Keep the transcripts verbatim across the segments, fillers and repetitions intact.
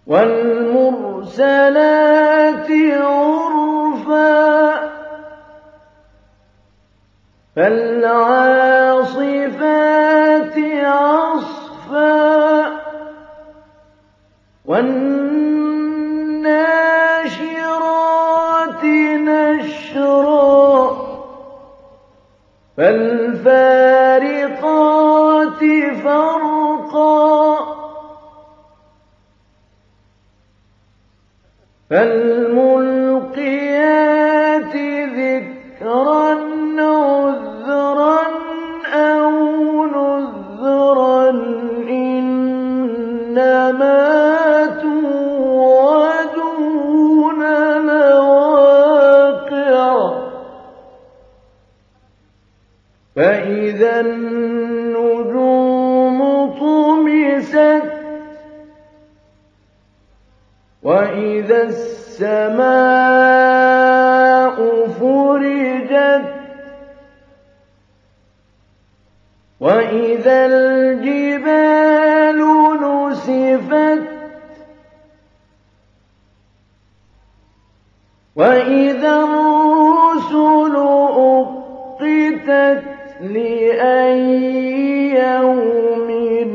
وَالْمُرْسَلَاتِ عُرْفًا فَالْعَاصِفَاتِ عَصْفًا وَالنَّاشِرَاتِ نَشْرًا فَالْفَارِقَاتِ فَرْقًا فَالْمُلْقِيَاتِ ذِكْرًا عُذْرًا أَوْ نُذْرًا إِنَّمَا تُوعَدُونَ لَوَاقِعٌ فَإِذَا النُّجُومُ طُمِسَتْ وَإِذَا السَّمَاءُ فُرِجَتْ وَإِذَا الْجِبَالُ نُسِفَتْ وَإِذَا الرُّسُلُ أُقِّتَتْ لِأَيِّ يَوْمٍ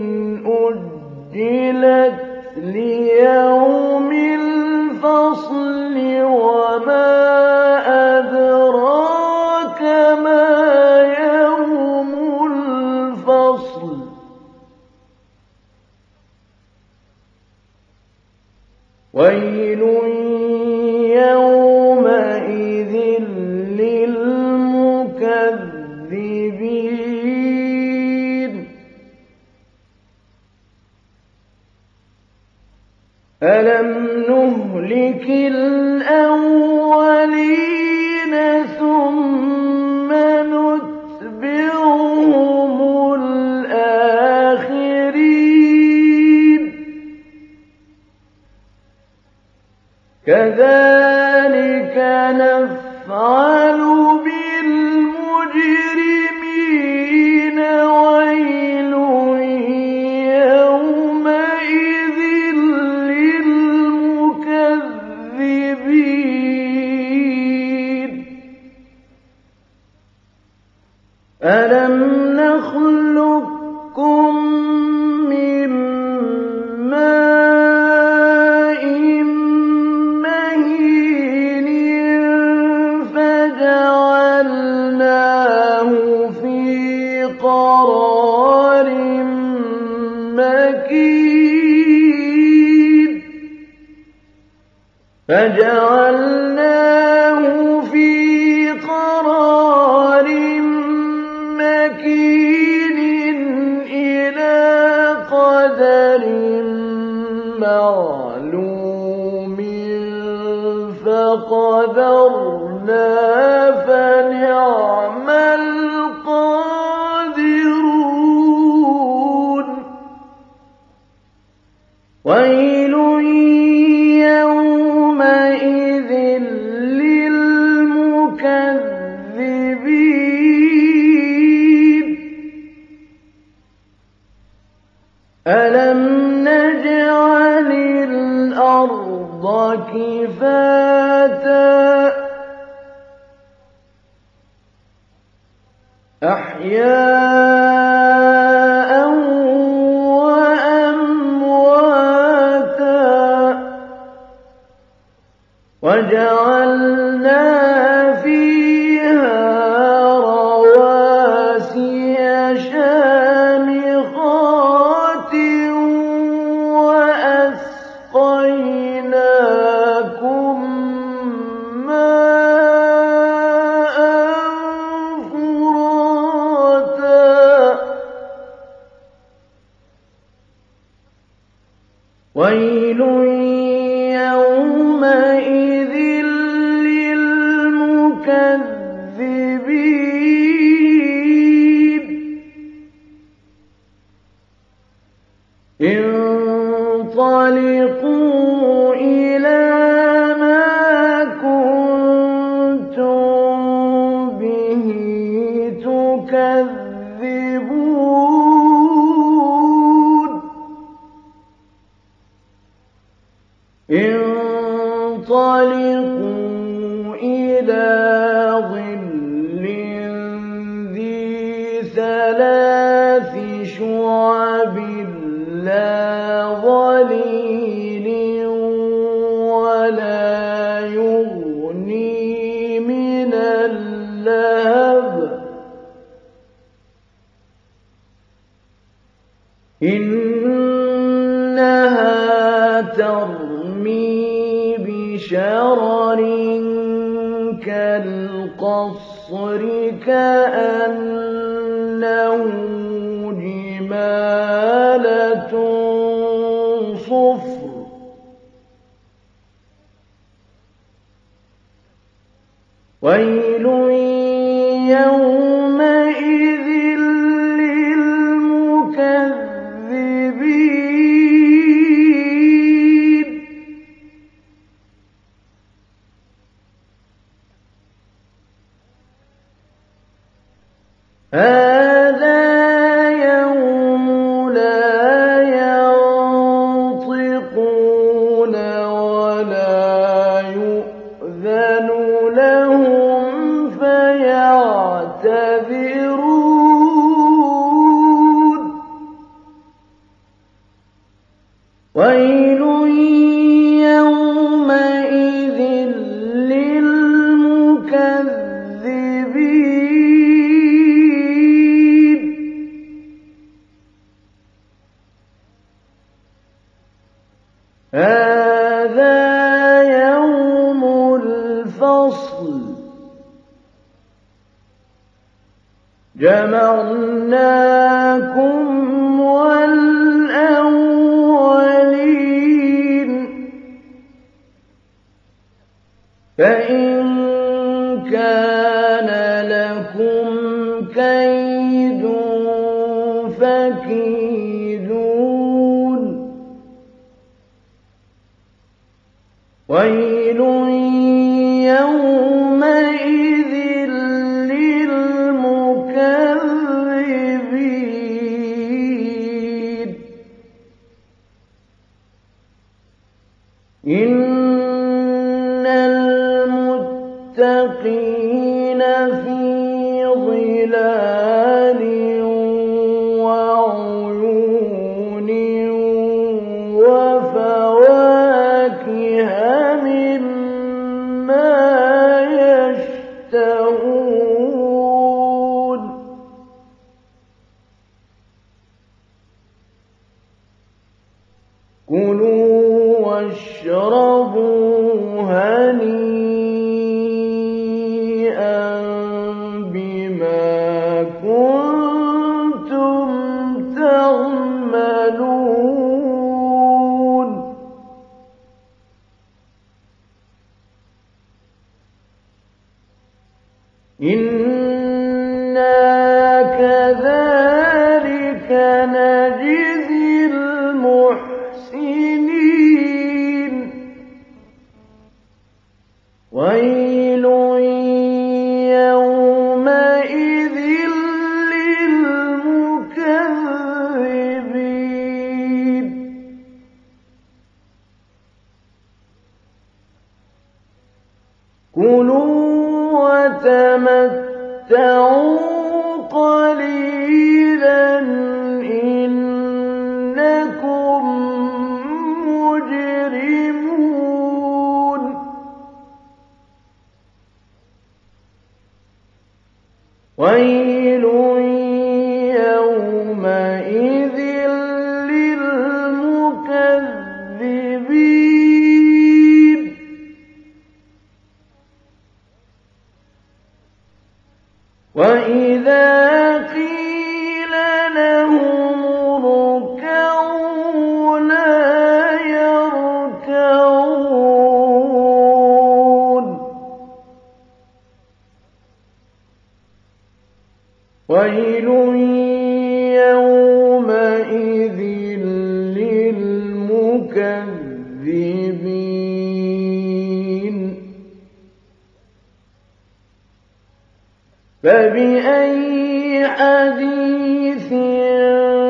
أُجِّلَتْ لِيَوْمِ الْفَصْلِ وَمَا أَدْرَاكَ مَا يَوْمُ الْفَصْلِ وَيْلٌ يَوْمَئِذٍ لِّلْمُكَذِّبِينَ أَلَمْ نُهْلِكِ الْأَوَّلِينَ ثُمَّ نُتْبِعُهُمُ الْآخِرِينَ كَذَلِكَ نَفْعَلُ بِالْمُجْرِمِينَ وَيْلٌ يَوْمَئِذٍ لِّلْمُكَذِّبِينَ أَلَمْ نَخْلُقكُّم مِّن مَّاءٍ مَّهِينٍ فَجَعَلْنَاهُ فِي قَرَارٍ مَّكِينٍ فَجَعَلْنَاهُ فِي قَرَارٍ مَّكِينٍ إِلَىٰ قَدَرٍ مَّعْلُومٍ فَقَدَرْنَا فَنِعْمَ الْقَادِرُونَ وَيْلٌ يَوْمَئِذٍ لِّلْمُكَذِّبِينَ أَلَمْ نَجْعَلِ الْأَرْضَ كِفَاتًا أَحْيَاءً وَأَمْوَاتًا وَجَعَلْنَا فِيهَا رَوَاسِيَ شَامِخَاتٍ وَأَسْقَيْنَاكُم مَّاءً فُرَاتًا وَيْلٌ يَوْمَئِذٍ لِّلْمُكَذِّبِينَ انطَلِقُوا إِلَىٰ مَا كُنتُم بِهِ تُكَذِّبُونَ. انطلقوا إلى ظل ذي ثلاث شعب لا ظليل ولا يغني من اللهب إنها ترمي بشرر كالقصر كأنه جمالة صفر ويل يومئذ للمكذبين هذا يوم لا ينطقون ولا يؤذن لهم فيعتذرون ويل يومئذ للمكذبين هذا يوم الفصل جمعناكم والأولين فإن كان لكم كيد فكيدون ويل يومئذ للمكذبين إن المتقين في ظلال وعيون وفواكه مما يشتهون كلوا واشربوا هنيئا بما كنتم تعملون إنا كذلك نجزي المحسنين ويل يومئذ للمكذبين كلوا وتمتعوا قليلا إنكم مجرمون ويل يومئذ للمكذبين وإذا قيل لهم اركعوا لا يركعون ويل يومئذ للمكذبين فبأي حديث